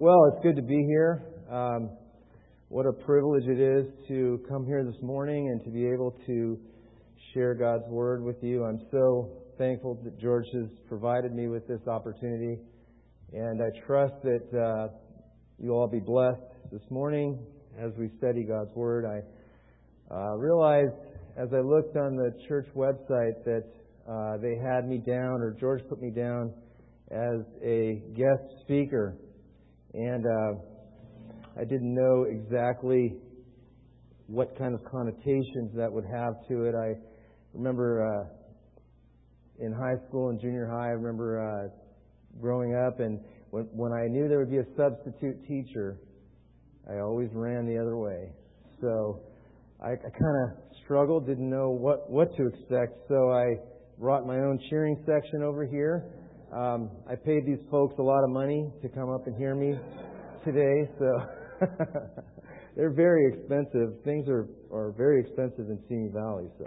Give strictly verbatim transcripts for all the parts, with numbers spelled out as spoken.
Well, it's good to be here. Um, what a privilege it is to come here this morning and to be able to share God's Word with you. I'm so thankful that George has provided me with this opportunity, and I trust that uh, you'll all be blessed this morning as we study God's Word. I uh, realized as I looked on the church website that uh, they had me down, or George put me down, as a guest speaker. And uh, I didn't know exactly what kind of connotations that would have to it. I remember uh, in high school and junior high, I remember uh, growing up, and when, when I knew there would be a substitute teacher, I always ran the other way. So I, I kind of struggled, didn't know what, what to expect. So I brought my own cheering section over here. Um, I paid these folks a lot of money to come up and hear me today, so they're very expensive. Things are, are very expensive in Simi Valley. So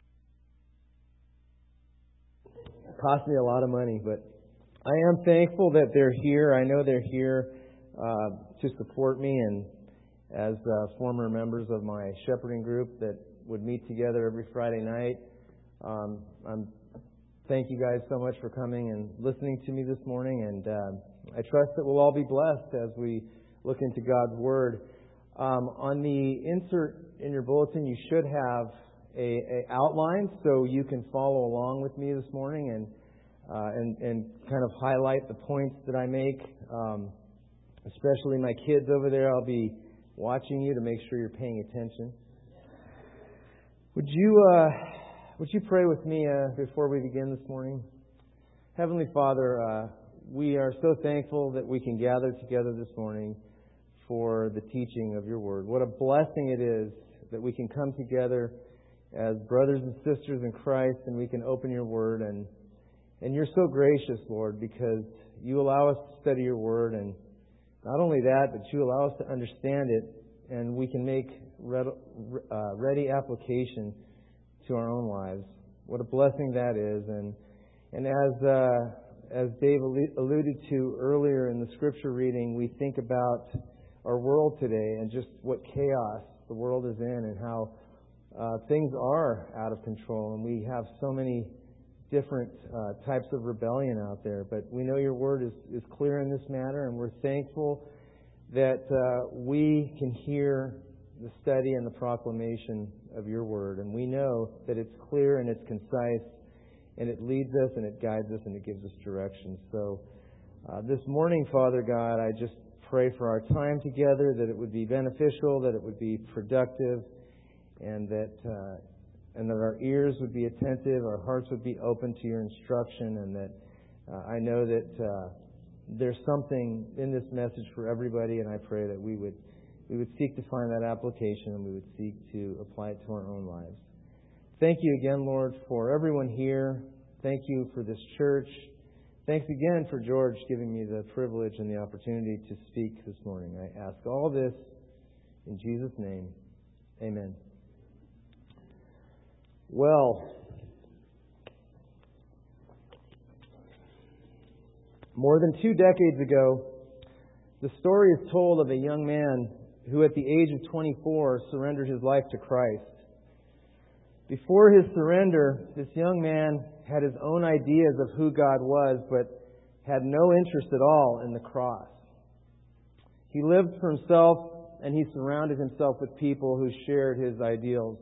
it cost me a lot of money, but I am thankful that they're here. I know they're here uh, to support me, and as uh, former members of my shepherding group that would meet together every Friday night, um, I'm Thank you guys so much for coming and listening to me this morning, and uh, I trust that we'll all be blessed as we look into God's Word. Um, on the insert in your bulletin, you should have a, a outline so you can follow along with me this morning and uh, and, and kind of highlight the points that I make. Um, especially my kids over there, I'll be watching you to make sure you're paying attention. Would you... Uh, Would you pray with me uh, before we begin this morning? Heavenly Father, uh, we are so thankful that we can gather together this morning for the teaching of your Word. What a blessing it is that we can come together as brothers and sisters in Christ, and we can open your Word. And, and you're so gracious, Lord, because you allow us to study your Word, and not only that, but you allow us to understand it, and we can make ready, uh, ready application to our own lives. What a blessing that is. And and as uh, as Dave alluded to earlier in the scripture reading, we think about our world today and just what chaos the world is in, and how uh, things are out of control, and we have so many different uh, types of rebellion out there. But we know your word is, is clear in this matter, and we're thankful that uh, we can hear the study and the proclamation of your word. And we know that it's clear and it's concise, and it leads us and it guides us and it gives us direction. So uh, this morning, Father God, I just pray for our time together, that it would be beneficial, that it would be productive, and that uh, and that our ears would be attentive, our hearts would be open to your instruction, and that uh, I know that uh, there's something in this message for everybody, and I pray that we would We would seek to find that application, and we would seek to apply it to our own lives. Thank you again, Lord, for everyone here. Thank you for this church. Thanks again for George giving me the privilege and the opportunity to speak this morning. I ask all this in Jesus' name. Amen. Well, more than two decades ago, the story is told of a young man who at the age of twenty-four surrendered his life to Christ. Before his surrender, this young man had his own ideas of who God was, but had no interest at all in the cross. He lived for himself, and he surrounded himself with people who shared his ideals.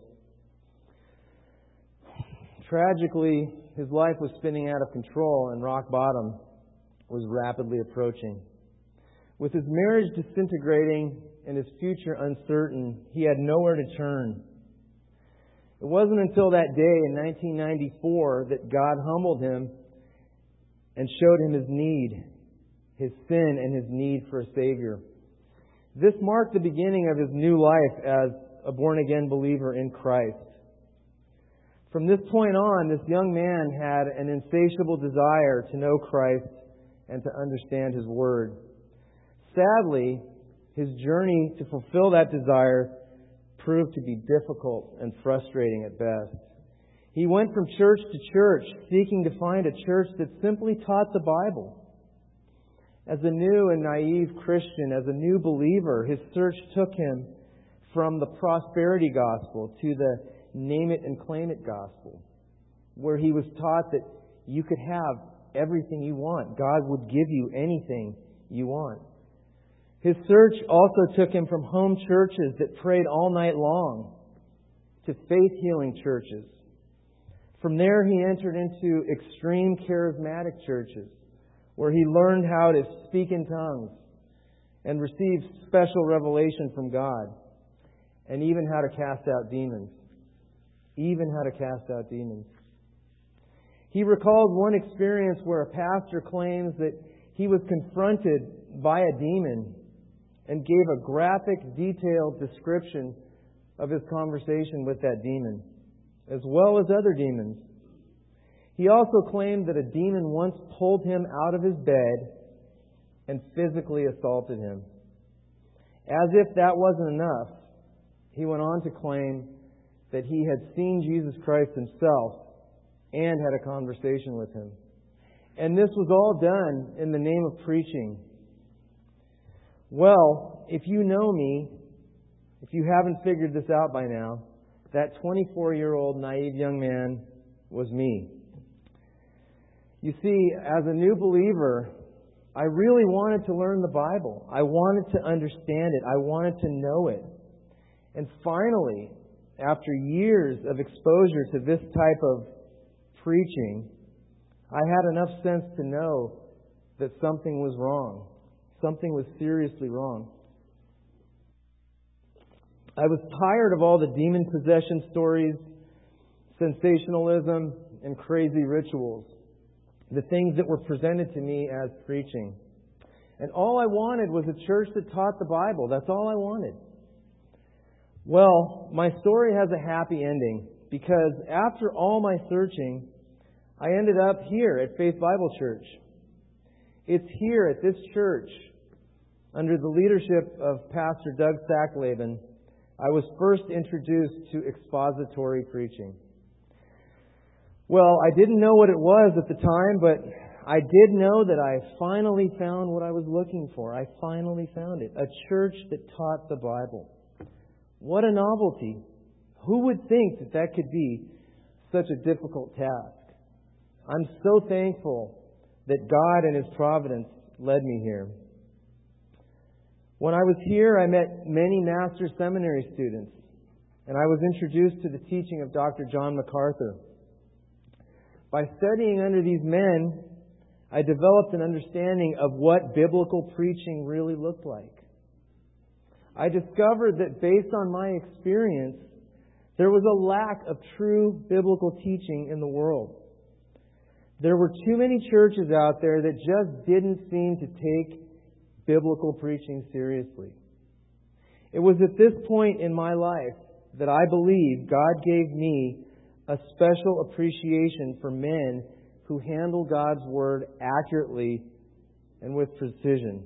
Tragically, his life was spinning out of control, and rock bottom was rapidly approaching. With his marriage disintegrating and his future uncertain, he had nowhere to turn. It wasn't until that day in nineteen ninety-four that God humbled him and showed him his need, his sin, and his need for a Savior. This marked the beginning of his new life as a born-again believer in Christ. From this point on, this young man had an insatiable desire to know Christ and to understand His Word. Sadly, his journey to fulfill that desire proved to be difficult and frustrating at best. He went from church to church, seeking to find a church that simply taught the Bible. As a new and naive Christian, as a new believer, his search took him from the prosperity gospel to the name it and claim it gospel, where he was taught that you could have everything you want. God would give you anything you want. His search also took him from home churches that prayed all night long to faith-healing churches. From there, he entered into extreme charismatic churches, where he learned how to speak in tongues and receive special revelation from God, and even how to cast out demons. Even how to cast out demons. He recalled one experience where a pastor claims that he was confronted by a demon and gave a graphic, detailed description of his conversation with that demon, as well as other demons. He also claimed that a demon once pulled him out of his bed and physically assaulted him. As if that wasn't enough, he went on to claim that he had seen Jesus Christ himself and had a conversation with him. And this was all done in the name of preaching. Well, if you know me, if you haven't figured this out by now, that twenty-four-year-old naive young man was me. You see, as a new believer, I really wanted to learn the Bible. I wanted to understand it. I wanted to know it. And finally, after years of exposure to this type of preaching, I had enough sense to know that something was wrong. Something was seriously wrong. I was tired of all the demon possession stories, sensationalism, and crazy rituals. The things that were presented to me as preaching. And all I wanted was a church that taught the Bible. That's all I wanted. Well, my story has a happy ending, because after all my searching, I ended up here at Faith Bible Church. It's here at this church, under the leadership of Pastor Doug Sacklaven, I was first introduced to expository preaching. Well, I didn't know what it was at the time, but I did know that I finally found what I was looking for. I finally found it. A church that taught the Bible. What a novelty. Who would think that that could be such a difficult task? I'm so thankful that God and His providence led me here. When I was here, I met many Master's Seminary students, and I was introduced to the teaching of Doctor John MacArthur. By studying under these men, I developed an understanding of what biblical preaching really looked like. I discovered that based on my experience, there was a lack of true biblical teaching in the world. There were too many churches out there that just didn't seem to take biblical preaching seriously. It was at this point in my life that I believe God gave me a special appreciation for men who handle God's Word accurately and with precision.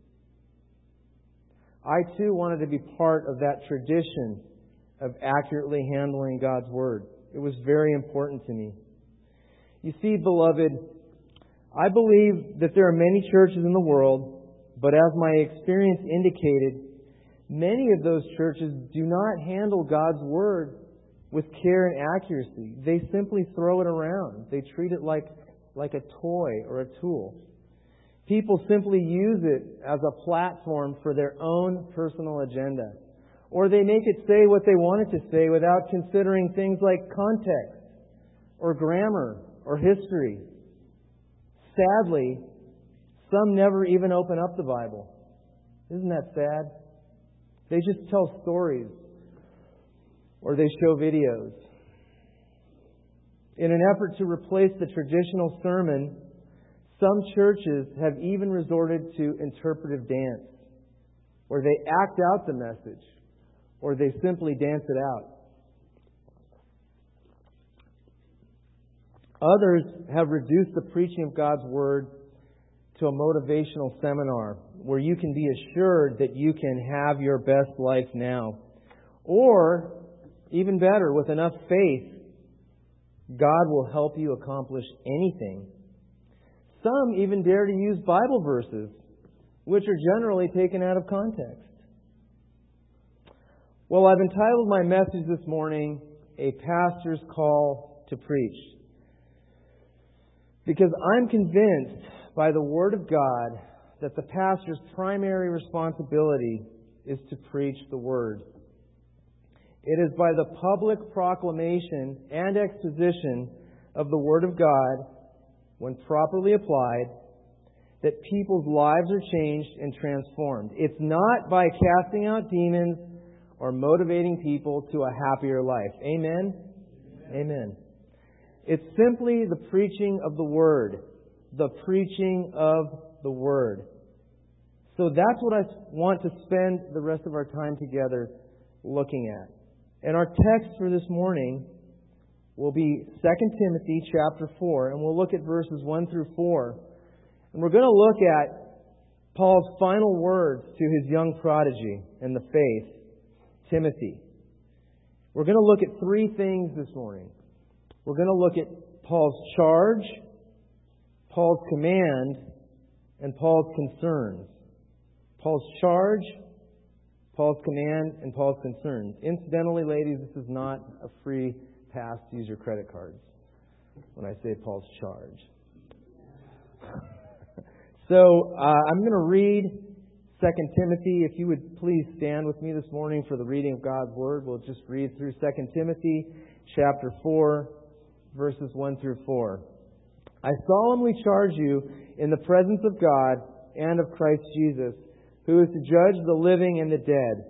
I too wanted to be part of that tradition of accurately handling God's Word. It was very important to me. You see, beloved, I believe that there are many churches in the world, but as my experience indicated, many of those churches do not handle God's Word with care and accuracy. They simply throw it around. They treat it like, like a toy or a tool. People simply use it as a platform for their own personal agenda. Or they make it say what they want it to say without considering things like context or grammar or history. Sadly, some never even open up the Bible. Isn't that sad? They just tell stories or they show videos. In an effort to replace the traditional sermon, some churches have even resorted to interpretive dance, where they act out the message, or they simply dance it out. Others have reduced the preaching of God's Word to a motivational seminar where you can be assured that you can have your best life now. Or, even better, with enough faith, God will help you accomplish anything. Some even dare to use Bible verses which are generally taken out of context. Well, I've entitled my message this morning, A Pastor's Call to Preach, because I'm convinced by the Word of God that the pastor's primary responsibility is to preach the Word. It is by the public proclamation and exposition of the Word of God, when properly applied, that people's lives are changed and transformed. It's not by casting out demons or motivating people to a happier life. Amen? Amen. Amen. It's simply the preaching of the Word. The preaching of the Word. So that's what I want to spend the rest of our time together looking at. And our text for this morning will be Second Timothy chapter four, and we'll look at verses one through four. And we're going to look at Paul's final words to his young prodigy in the faith, Timothy. We're going to look at three things this morning. We're going to look at Paul's charge, Paul's command, and Paul's concerns. Paul's charge, Paul's command, and Paul's concerns. Incidentally, ladies, this is not a free pass to use your credit cards when I say Paul's charge. So, uh, I'm going to read Second Timothy. If you would please stand with me this morning for the reading of God's Word. We'll just read through Second Timothy chapter four, verses one through four. I solemnly charge you in the presence of God and of Christ Jesus, who is to judge the living and the dead.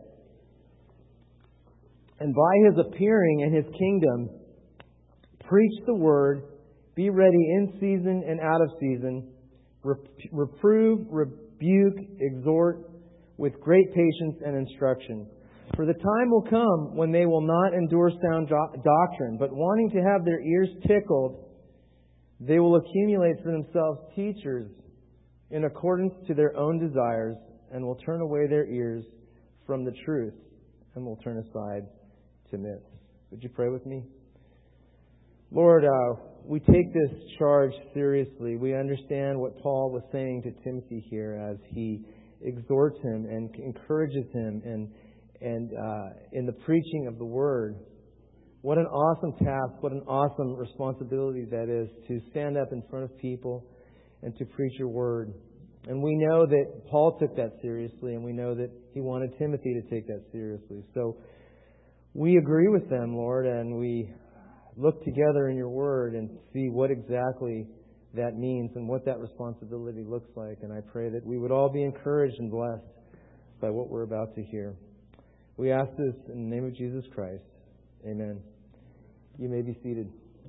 And by His appearing in His kingdom, preach the Word, be ready in season and out of season, reprove, rebuke, exhort with great patience and instruction. For the time will come when they will not endure sound do- doctrine, but wanting to have their ears tickled, they will accumulate for themselves teachers in accordance to their own desires, and will turn away their ears from the truth, and will turn aside to myths. Would you pray with me? Lord, uh, we take this charge seriously. We understand what Paul was saying to Timothy here as he exhorts him and encourages him and and uh, in the preaching of the Word. What an awesome task, what an awesome responsibility that is to stand up in front of people and to preach your Word. And we know that Paul took that seriously, and we know that he wanted Timothy to take that seriously. So we agree with them, Lord, and we look together in your Word and see what exactly that means and what that responsibility looks like. And I pray that we would all be encouraged and blessed by what we're about to hear. We ask this in the name of Jesus Christ. Amen. You may be seated.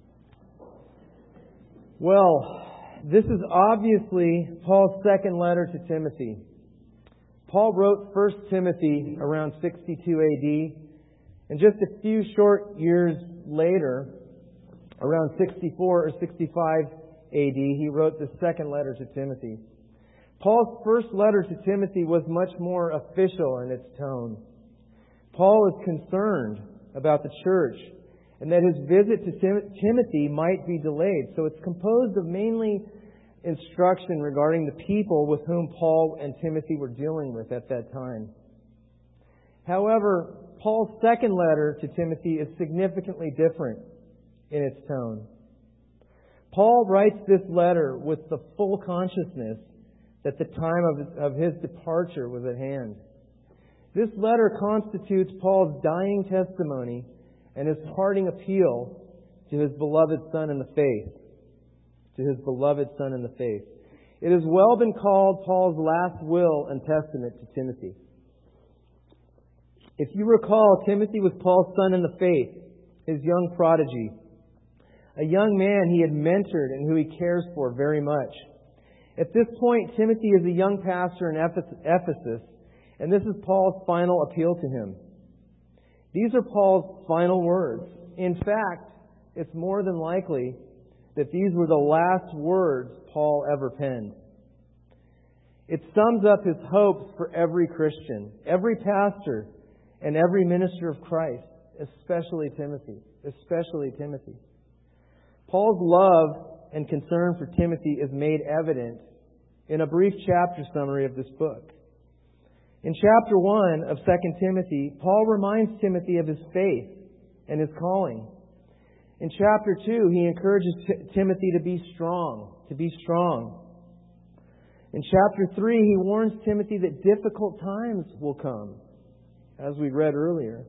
Well, this is obviously Paul's second letter to Timothy. Paul wrote First Timothy around sixty-two A D, and just a few short years later, around sixty-four or sixty-five A D, he wrote the second letter to Timothy. Paul's first letter to Timothy was much more official in its tone. Paul is concerned about the church and that his visit to Tim- Timothy might be delayed. So it's composed of mainly instruction regarding the people with whom Paul and Timothy were dealing with at that time. However, Paul's second letter to Timothy is significantly different in its tone. Paul writes this letter with the full consciousness that the time of, of his departure was at hand. This letter constitutes Paul's dying testimony and his parting appeal to his beloved son in the faith. To his beloved son in the faith. It has well been called Paul's last will and testament to Timothy. If you recall, Timothy was Paul's son in the faith, his young prodigy, a young man he had mentored and who he cares for very much. At this point, Timothy is a young pastor in Ephesus, and this is Paul's final appeal to him. These are Paul's final words. In fact, it's more than likely that these were the last words Paul ever penned. It sums up his hopes for every Christian, every pastor, and every minister of Christ, especially Timothy, especially Timothy. Paul's love and concern for Timothy is made evident in a brief chapter summary of this book. In chapter one of Second Timothy, Paul reminds Timothy of his faith and his calling. In chapter two, he encourages T- Timothy to be strong, to be strong. In chapter three, he warns Timothy that difficult times will come, as we read earlier.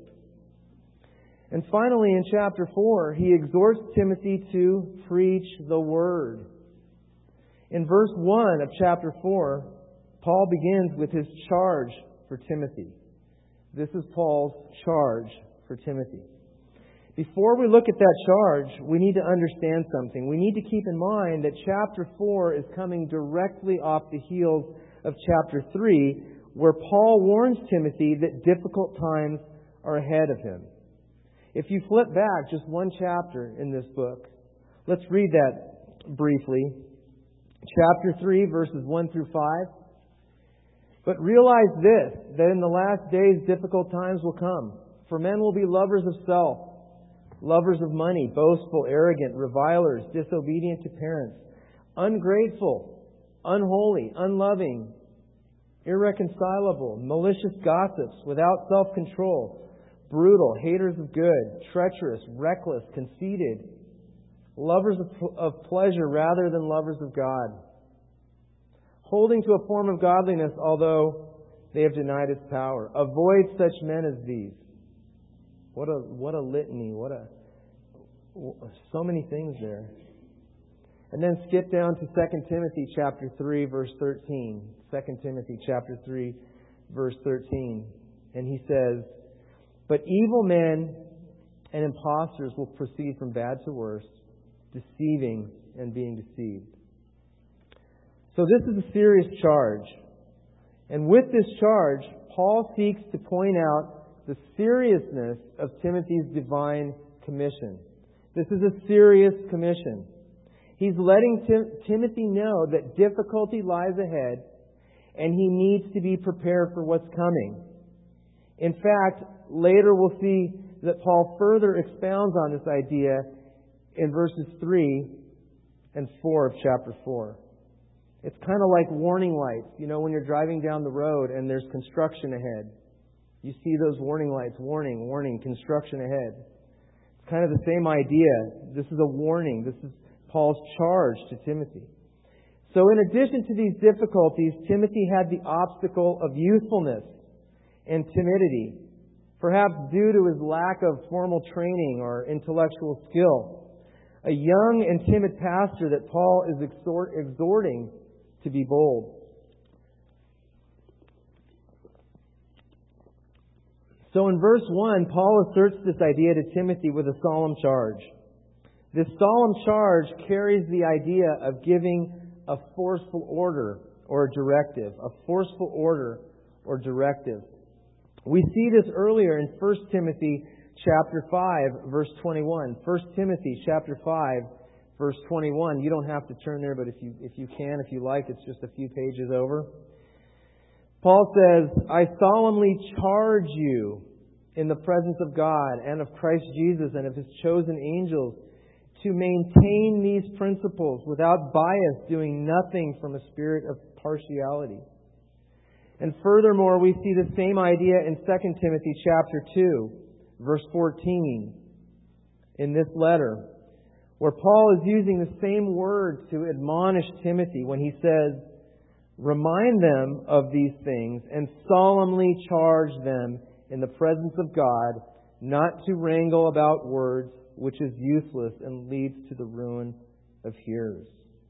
And finally, in chapter four, he exhorts Timothy to preach the Word. In verse one of chapter four, Paul begins with his charge for Timothy. This is Paul's charge for Timothy. Before we look at that charge, we need to understand something. We need to keep in mind that chapter four is coming directly off the heels of chapter three, where Paul warns Timothy that difficult times are ahead of him. If you flip back just one chapter in this book, let's read that briefly. Chapter three, verses one through five. But realize this, that in the last days difficult times will come. For men will be lovers of self, lovers of money, boastful, arrogant, revilers, disobedient to parents, ungrateful, unholy, unloving, irreconcilable, malicious gossips, without self-control, brutal, haters of good, treacherous, reckless, conceited, lovers of, of pleasure rather than lovers of God, holding to a form of godliness, although they have denied its power. Avoid such men as these. What a what a litany! What a so many things there. And then skip down to Second Timothy chapter three, verse thirteen. Second Timothy chapter three, verse thirteen, and he says, "But evil men and impostors will proceed from bad to worse, deceiving and being deceived." So this is a serious charge. And with this charge, Paul seeks to point out the seriousness of Timothy's divine commission. This is a serious commission. He's letting Tim- Timothy know that difficulty lies ahead and he needs to be prepared for what's coming. In fact, later we'll see that Paul further expounds on this idea in verses three and four of chapter four. It's kind of like warning lights. You know, when you're driving down the road and there's construction ahead. You see those warning lights, warning, warning, construction ahead. It's kind of the same idea. This is a warning. This is Paul's charge to Timothy. So in addition to these difficulties, Timothy had the obstacle of youthfulness and timidity, perhaps due to his lack of formal training or intellectual skill. A young and timid pastor that Paul is exhort, exhorting to be bold. So in verse one, Paul asserts this idea to Timothy with a solemn charge. This solemn charge carries the idea of giving a forceful order or directive. A forceful order or directive. We see this earlier in First Timothy chapter five, verse twenty-one. First Timothy chapter five, verse twenty-one. You don't have to turn there, but if you if you can, if you like, it's just a few pages over. Paul says, "I solemnly charge you in the presence of God and of Christ Jesus and of His chosen angels to maintain these principles without bias, doing nothing from a spirit of partiality." And furthermore, we see the same idea in Second Timothy chapter two, verse fourteen, in this letter, where Paul is using the same words to admonish Timothy when he says, "Remind them of these things and solemnly charge them in the presence of God not to wrangle about words, which is useless and leads to the ruin of hearers."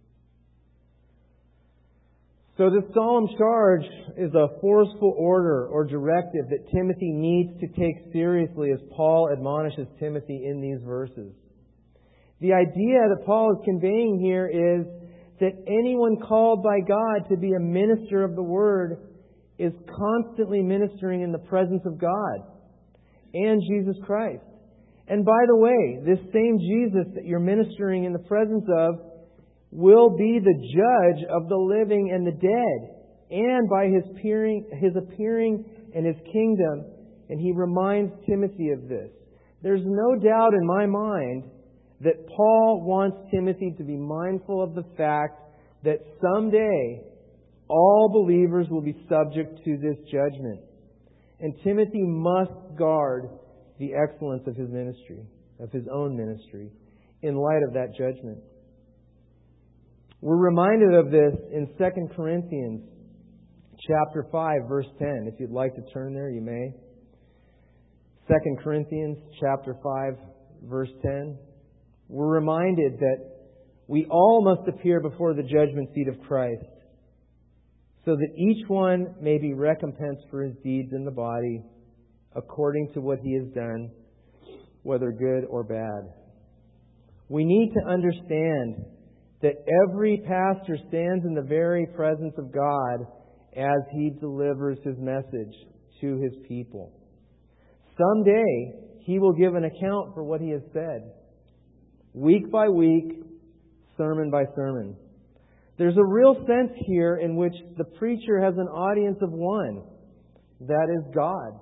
So this solemn charge is a forceful order or directive that Timothy needs to take seriously as Paul admonishes Timothy in these verses. The idea that Paul is conveying here is that anyone called by God to be a minister of the Word is constantly ministering in the presence of God and Jesus Christ. And by the way, this same Jesus that you're ministering in the presence of will be the judge of the living and the dead, and by His appearing, His appearing in His kingdom. And he reminds Timothy of this. There's no doubt in my mind that Paul wants Timothy to be mindful of the fact that someday All believers will be subject to this judgment. And Timothy must guard the excellence of his ministry, of his own ministry, in light of that judgment. We're reminded of this in Second Corinthians chapter five, verse ten. If you'd like to turn there, you may. Second Corinthians chapter five, verse ten. We're reminded that we all must appear before the judgment seat of Christ, so that each one may be recompensed for his deeds in the body, according to what he has done, whether good or bad. We need to understand that every pastor stands in the very presence of God as he delivers his message to his people. Someday, he will give an account for what he has said, week by week, sermon by sermon. There's a real sense here in which the preacher has an audience of one. That is God.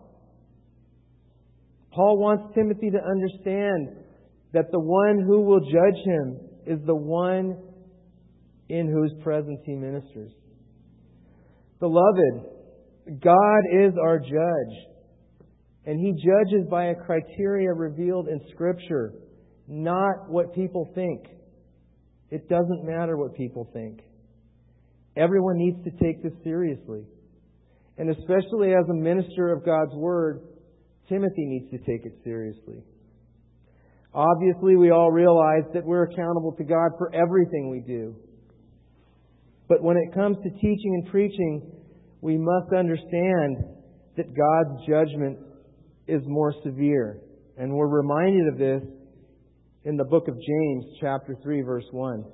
Paul wants Timothy to understand that the one who will judge him is the one in whose presence he ministers. Beloved, God is our judge. And He judges by a criteria revealed in Scripture, not what people think. It doesn't matter what people think. Everyone needs to take this seriously. And especially as a minister of God's Word, Timothy needs to take it seriously. Obviously, we all realize that we're accountable to God for everything we do. But when it comes to teaching and preaching, we must understand that God's judgment is more severe. And we're reminded of this in the book of James, chapter three, verse one,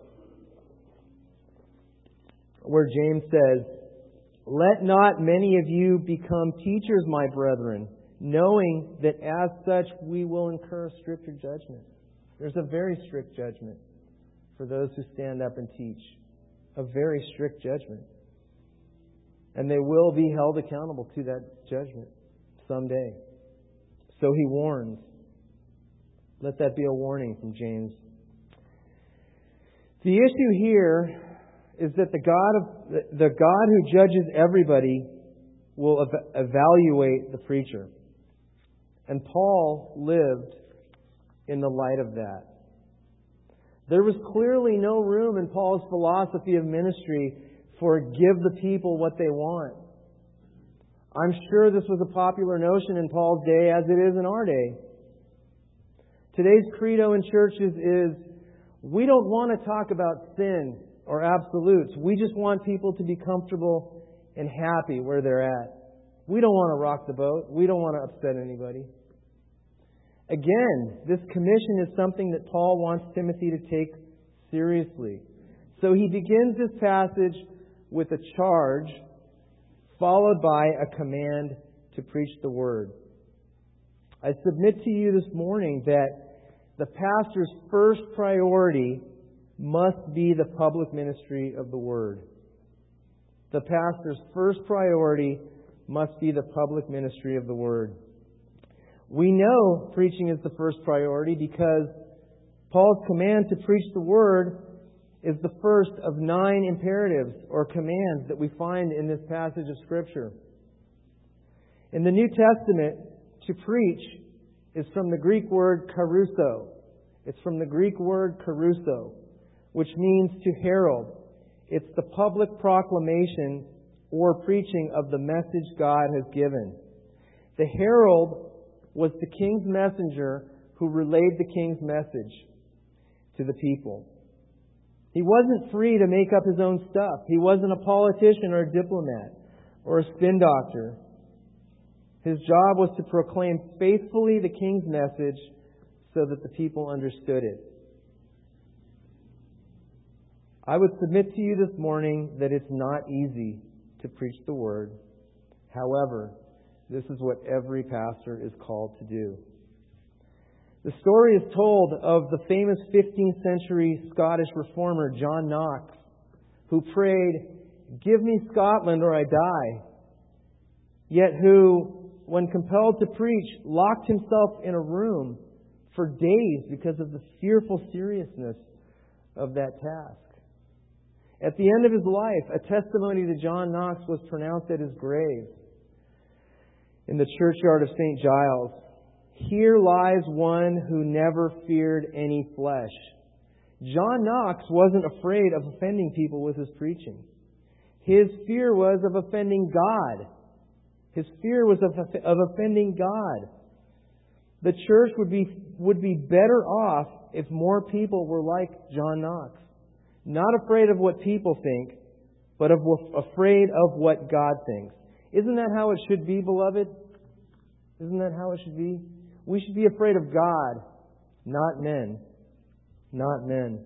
where James says, "Let not many of you become teachers, my brethren, knowing that as such we will incur stricter judgment." There's a very strict judgment for those who stand up and teach. A very strict judgment. And they will be held accountable to that judgment someday. So he warns. Let that be a warning from James. The issue here is that the God of the God who judges everybody will ev- evaluate the preacher. And Paul lived in the light of that. There was clearly no room in Paul's philosophy of ministry for give the people what they want. I'm sure this was a popular notion in Paul's day as it is in our day. Today's credo in churches is, we don't want to talk about sin or absolutes. We just want people to be comfortable and happy where they're at. We don't want to rock the boat. We don't want to upset anybody. Again, this commission is something that Paul wants Timothy to take seriously. So he begins this passage with a charge, followed by a command to preach the Word. I submit to you this morning that the pastor's first priority must be the public ministry of the Word. The pastor's first priority must be the public ministry of the Word. We know preaching is the first priority because Paul's command to preach the Word is the first of nine imperatives or commands that we find in this passage of Scripture. In the New Testament, to preach is from the Greek word caruso. It's from the Greek word caruso, which means to herald. It's the public proclamation or preaching of the message God has given. The herald was the king's messenger who relayed the king's message to the people. He wasn't free to make up his own stuff. He wasn't a politician or a diplomat or a spin doctor. His job was to proclaim faithfully the king's message so that the people understood it. I would submit to you this morning that it's not easy to preach the Word. However, this is what every pastor is called to do. The story is told of the famous fifteenth century Scottish reformer John Knox, who prayed, "Give me Scotland or I die," yet who, when compelled to preach, locked himself in a room for days because of the fearful seriousness of that task. At the end of his life, a testimony to John Knox was pronounced at his grave in the churchyard of Saint Giles. Here lies one who never feared any flesh. John Knox wasn't afraid of offending people with his preaching. His fear was of offending God. His fear was of, of offending God. The church would be, would be better off if more people were like John Knox. Not afraid of what people think, but of, afraid of what God thinks. Isn't that how it should be, beloved? Isn't that how it should be? We should be afraid of God, not men. Not men.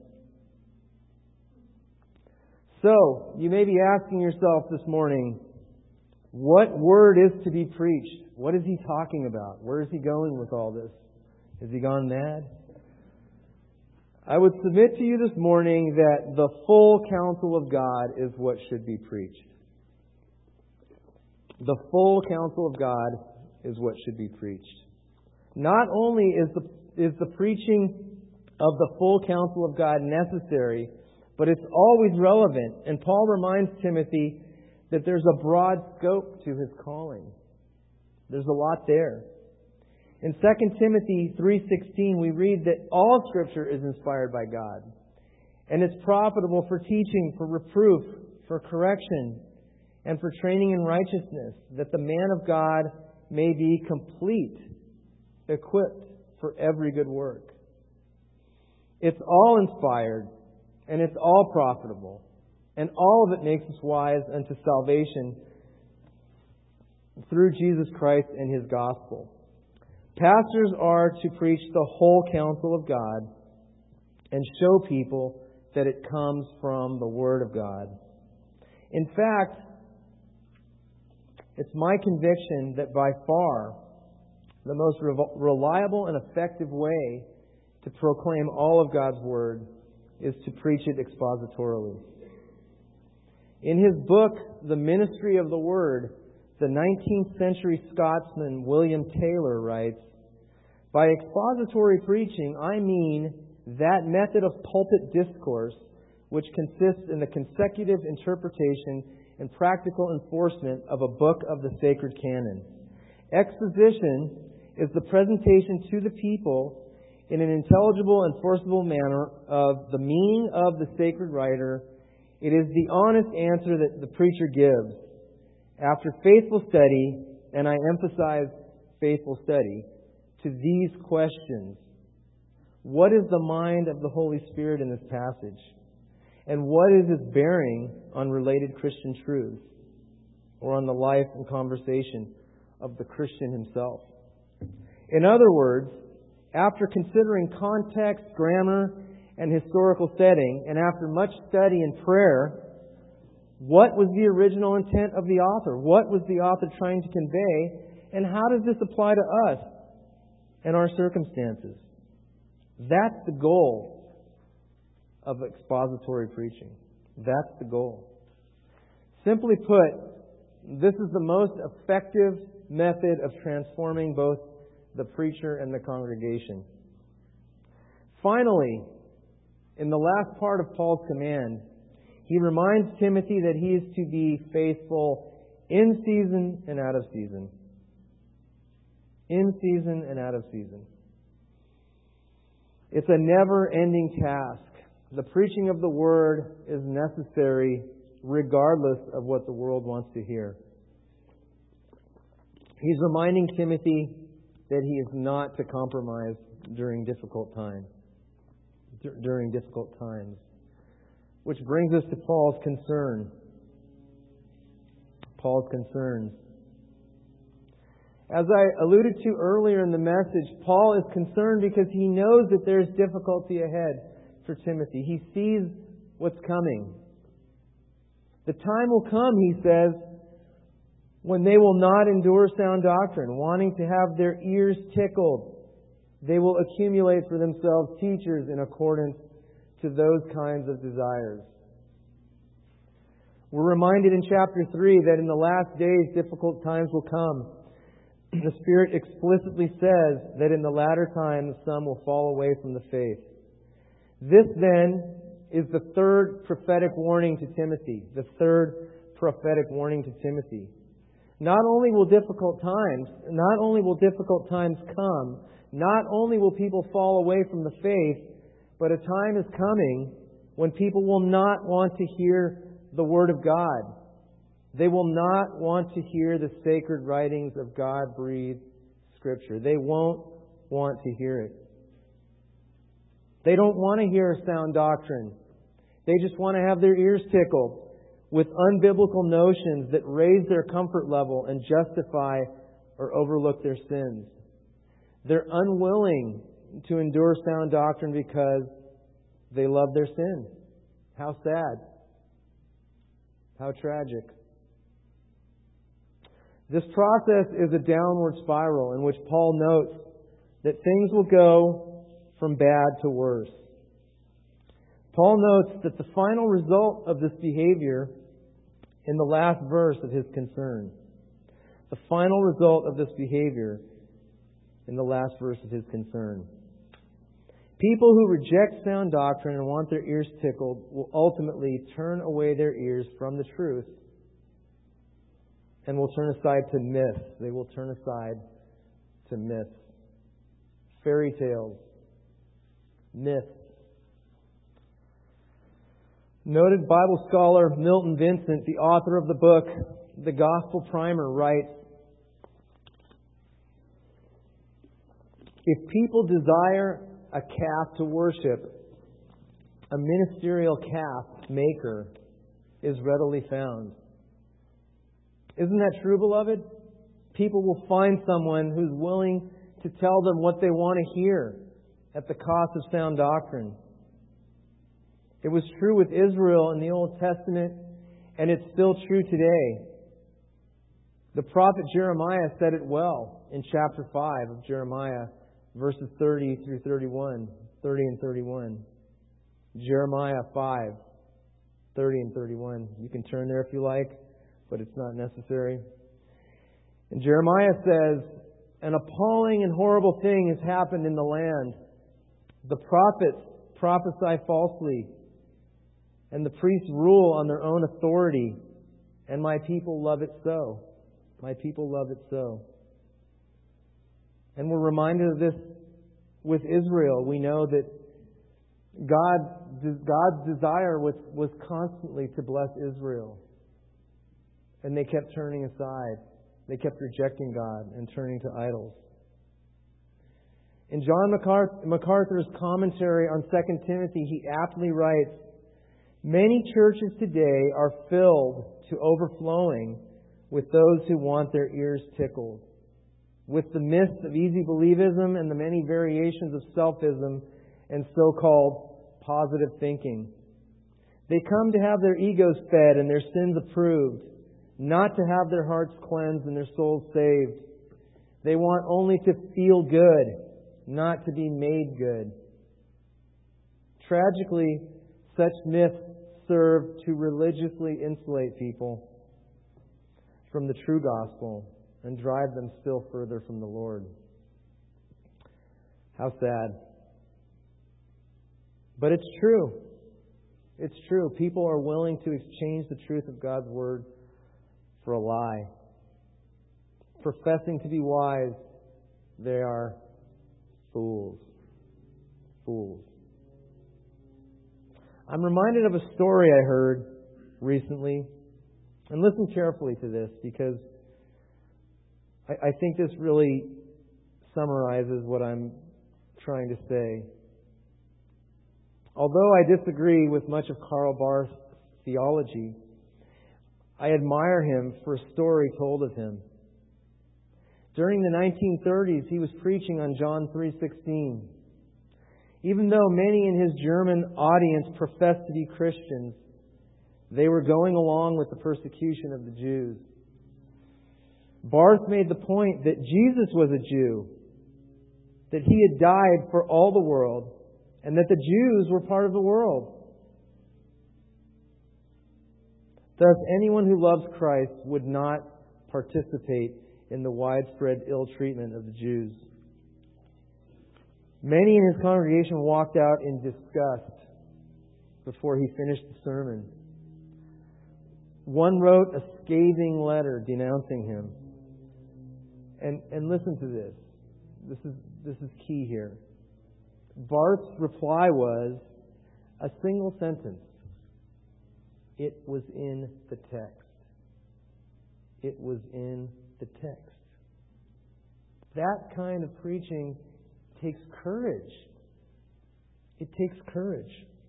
So, you may be asking yourself this morning, what word is to be preached? What is he talking about? Where is he going with all this? Has he gone mad? I would submit to you this morning that the full counsel of God is what should be preached. The full counsel of God is what should be preached. Not only is the, is the preaching of the full counsel of God necessary, but it's always relevant. And Paul reminds Timothy that there's a broad scope to his calling. There's a lot there. In Second Timothy three sixteen, we read that all Scripture is inspired by God, and it's profitable for teaching, for reproof, for correction, and for training in righteousness, that the man of God may be complete, equipped for every good work. It's all inspired, and it's all profitable, and all of it makes us wise unto salvation through Jesus Christ and His gospel. Pastors are to preach the whole counsel of God and show people that it comes from the Word of God. In fact, it's my conviction that by far the most reliable and effective way to proclaim all of God's Word is to preach it expositorily. In his book, The Ministry of the Word, the nineteenth century Scotsman William Taylor writes, "By expository preaching, I mean that method of pulpit discourse which consists in the consecutive interpretation and practical enforcement of a book of the sacred canon. Exposition is the presentation to the people in an intelligible and forcible manner of the meaning of the sacred writer. It is the honest answer that the preacher gives. After faithful study, and I emphasize faithful study, to these questions. What is the mind of the Holy Spirit in this passage? And what is its bearing on related Christian truths, or on the life and conversation of the Christian himself? In other words, after considering context, grammar, and historical setting, and after much study and prayer, what was the original intent of the author? What was the author trying to convey? And how does this apply to us and our circumstances? That's the goal of expository preaching. That's the goal. Simply put, this is the most effective method of transforming both the preacher and the congregation. Finally, in the last part of Paul's command, he reminds Timothy that he is to be faithful in season and out of season. In season and out of season. It's a never-ending task. The preaching of the Word is necessary regardless of what the world wants to hear. He's reminding Timothy that he is not to compromise during difficult times. D- during difficult times. Which brings us to Paul's concern. Paul's concerns. As I alluded to earlier in the message, Paul is concerned because he knows that there's difficulty ahead for Timothy. He sees what's coming. The time will come, he says, when they will not endure sound doctrine, wanting to have their ears tickled. They will accumulate for themselves teachers in accordance to those kinds of desires. We're reminded in chapter three that in the last days difficult times will come. The Spirit explicitly says that in the latter times some will fall away from the faith. This then is the third prophetic warning to Timothy. The third prophetic warning to Timothy. Not only will difficult times, not only will difficult times come, not only will people fall away from the faith, but a time is coming when people will not want to hear the Word of God. They will not want to hear the sacred writings of God-breathed Scripture. They won't want to hear it. They don't want to hear sound doctrine. They just want to have their ears tickled with unbiblical notions that raise their comfort level and justify or overlook their sins. They're unwilling to endure sound doctrine because they love their sin. How sad. How tragic. This process is a downward spiral in which Paul notes that things will go from bad to worse. Paul notes that the final result of this behavior in the last verse of his concern. The final result of this behavior in the last verse of his concern. People who reject sound doctrine and want their ears tickled will ultimately turn away their ears from the truth and will turn aside to myths. They will turn aside to myths. Fairy tales. Myths. Noted Bible scholar Milton Vincent, the author of the book The Gospel Primer, writes, "If people desire a calf to worship, a ministerial calf maker is readily found." Isn't that true, beloved? People will find someone who's willing to tell them what they want to hear at the cost of sound doctrine. It was true with Israel in the Old Testament, and it's still true today. The prophet Jeremiah said it well in chapter five of Jeremiah, verses thirty through thirty-one, thirty and thirty-one. Jeremiah five, thirty and thirty-one. You can turn there if you like, but it's not necessary. And Jeremiah says, "An appalling and horrible thing has happened in the land. The prophets prophesy falsely, and the priests rule on their own authority, and my people love it so." My people love it so. And we're reminded of this with Israel. We know that God, God's desire was, was constantly to bless Israel. And they kept turning aside. They kept rejecting God and turning to idols. In John MacArthur's commentary on Second Timothy, he aptly writes, "Many churches today are filled to overflowing with those who want their ears tickled, with the myths of easy believism and the many variations of selfism and so-called positive thinking. They come to have their egos fed and their sins approved, not to have their hearts cleansed and their souls saved. They want only to feel good, not to be made good." Tragically, such myths serve to religiously insulate people from the true gospel and drive them still further from the Lord. How sad. But it's true. It's true. People are willing to exchange the truth of God's Word for a lie. Professing to be wise, they are fools. Fools. I'm reminded of a story I heard recently. And listen carefully to this, because I, I think this really summarizes what I'm trying to say. Although I disagree with much of Karl Barth's theology, I admire him for a story told of him. During the nineteen thirties, he was preaching on John three sixteen. Even though many in his German audience professed to be Christians, they were going along with the persecution of the Jews. Barth made the point that Jesus was a Jew, that He had died for all the world, and that the Jews were part of the world. Thus, anyone who loves Christ would not participate in the widespread ill treatment of the Jews. Many in his congregation walked out in disgust. before he finished the sermon. One wrote a scathing letter denouncing him. And and listen to this. This is this is key here. Barth's reply was a single sentence. It was in the text. It was in the text. That kind of preaching takes courage. It takes courage.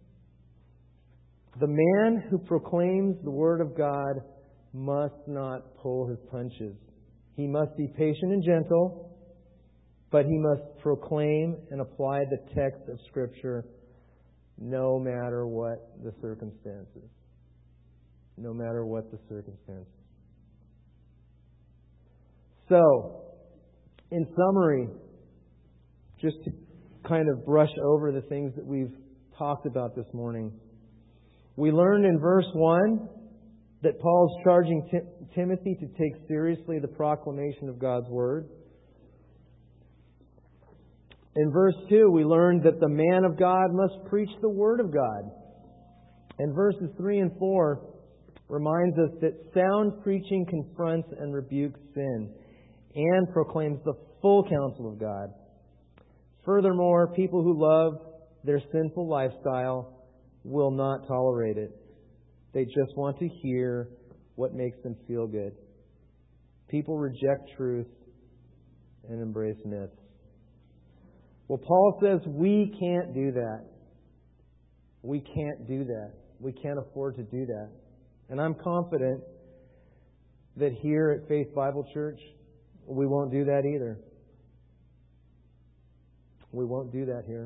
The man who proclaims the Word of God must not pull his punches. He must be patient and gentle, but he must proclaim and apply the text of Scripture no matter what the circumstances. No matter what the circumstances. So, in summary, just to kind of brush over the things that we've talked about this morning, we learned in verse one that Paul's charging Tim- Timothy to take seriously the proclamation of God's Word. In verse two, we learned that the man of God must preach the Word of God. And verses three and four reminds us that sound preaching confronts and rebukes sin and proclaims the full counsel of God. Furthermore, people who love their sinful lifestyle will not tolerate it. They just want to hear what makes them feel good. People reject truth and embrace myths. Well, Paul says we can't do that. We can't do that. We can't afford to do that. And I'm confident that here at Faith Bible Church, we won't do that either. We won't do that here.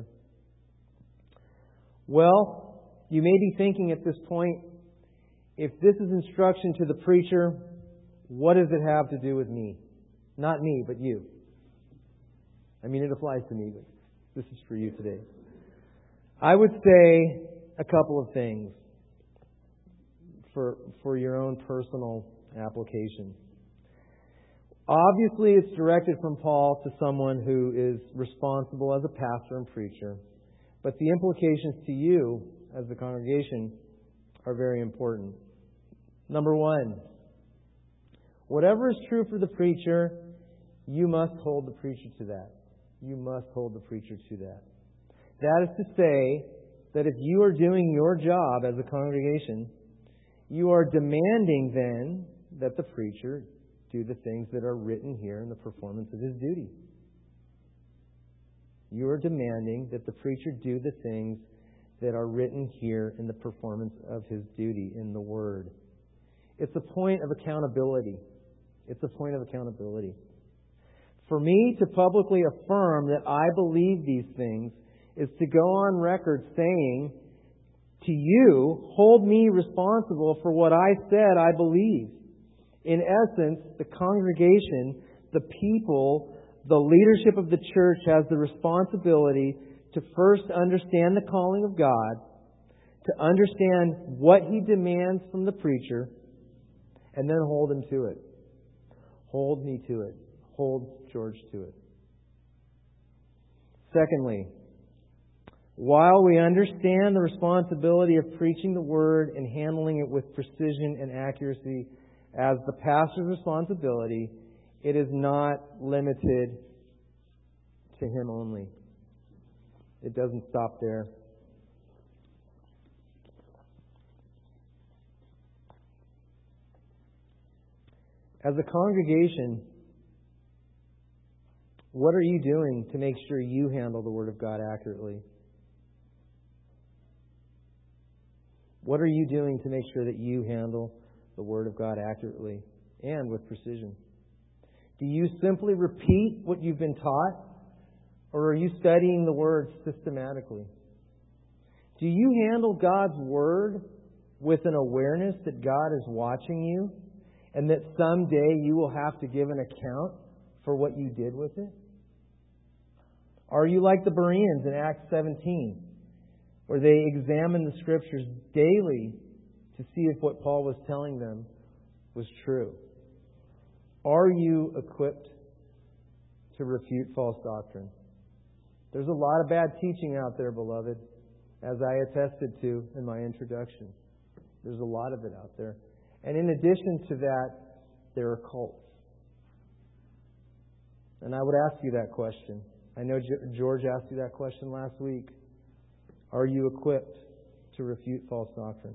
Well, you may be thinking at this point, if this is instruction to the preacher, what does it have to do with me? Not me, but you. I mean, it applies to me, but this is for you today. I would say a couple of things for, for your own personal application. Obviously, it's directed from Paul to someone who is responsible as a pastor and preacher. But the implications to you as the congregation are very important. Number one, whatever is true for the preacher, you must hold the preacher to that. You must hold the preacher to that. That is to say that if you are doing your job as a congregation, you are demanding then that the preacher do the things that are written here in the performance of his duty. You are demanding that the preacher do the things that are written here in the performance of his duty in the Word. It's a point of accountability. It's a point of accountability. For me to publicly affirm that I believe these things is to go on record saying to you, hold me responsible for what I said I believe. In essence, the congregation, the people, the leadership of the church has the responsibility to first understand the calling of God, to understand what He demands from the preacher, and then hold him to it. Hold me to it. Hold George to it. Secondly, while we understand the responsibility of preaching the Word and handling it with precision and accuracy as the pastor's responsibility, it is not limited to him only. It doesn't stop there. As a congregation, what are you doing to make sure you handle the Word of God accurately? What are you doing to make sure that you handle the Word of God accurately and with precision? Do you simply repeat what you've been taught? Or are you studying the Word systematically? Do you handle God's Word with an awareness that God is watching you and that someday you will have to give an account for what you did with it? Are you like the Bereans in Acts seventeen, where they examined the Scriptures daily to see if what Paul was telling them was true? Are you equipped to refute false doctrine? There's a lot of bad teaching out there, beloved. as I attested to in my introduction. There's a lot of it out there. And in addition to that, there are cults. And I would ask you that question. I know George asked you that question last week. Are you equipped to refute false doctrine?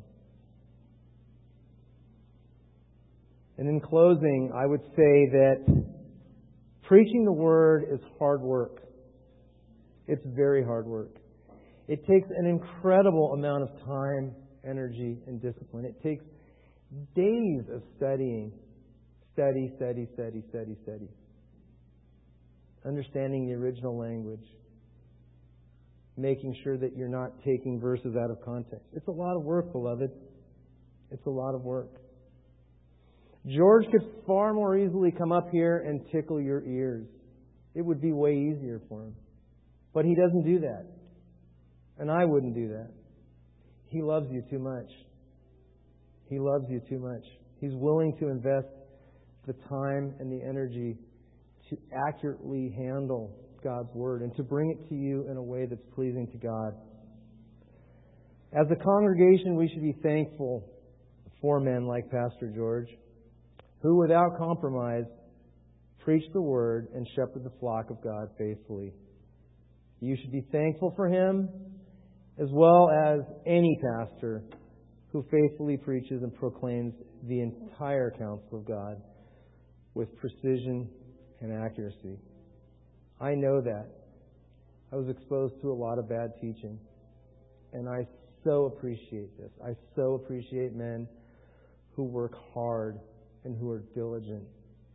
And in closing, I would say that preaching the Word is hard work. It's very hard work. It takes an incredible amount of time, energy, and discipline. It takes days of studying. Study, study, study, study, study. Understanding the original language. Making sure that you're not taking verses out of context. It's a lot of work, beloved. It's a lot of work. George could far more easily come up here and tickle your ears. It would be way easier for him. But he doesn't do that. And I wouldn't do that. He loves you too much. He loves you too much. He's willing to invest the time and the energy to accurately handle God's Word and to bring it to you in a way that's pleasing to God. As a congregation, we should be thankful for men like Pastor George, who without compromise preach the Word and shepherd the flock of God faithfully. You should be thankful for him, as well as any pastor who faithfully preaches and proclaims the entire counsel of God with precision and accuracy. I know that. I was exposed to a lot of bad teaching, and I so appreciate this. I so appreciate men who work hard and who are diligent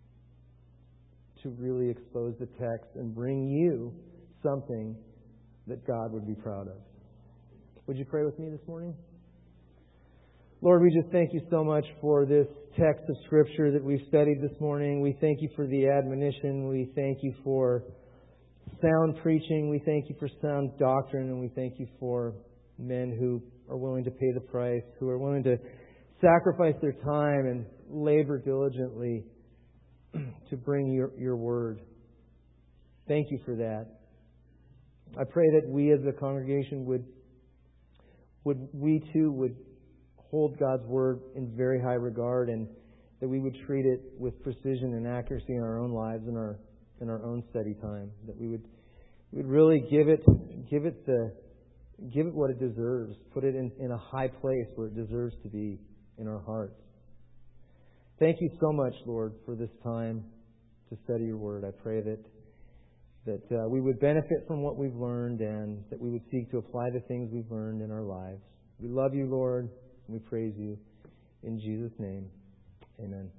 to really expose the text and bring you something that God would be proud of. Would you pray with me this morning? Lord, we just thank you so much for this text of Scripture that we've studied this morning. We thank you for the admonition. We thank you for sound preaching. We thank you for sound doctrine. And we thank you for men who are willing to pay the price, who are willing to sacrifice their time and labor diligently to bring your, your word. Thank you for that. I pray that we as a congregation would, would we too would hold God's Word in very high regard, and that we would treat it with precision and accuracy in our own lives, in our in our own study time. That we would we would really give it give it the give it what it deserves. Put it in, in a high place where it deserves to be in our hearts. Thank you so much, Lord, for this time to study your Word. I pray that that uh, we would benefit from what we've learned, and that we would seek to apply the things we've learned in our lives. We love you, Lord. We praise you. In Jesus' name, amen.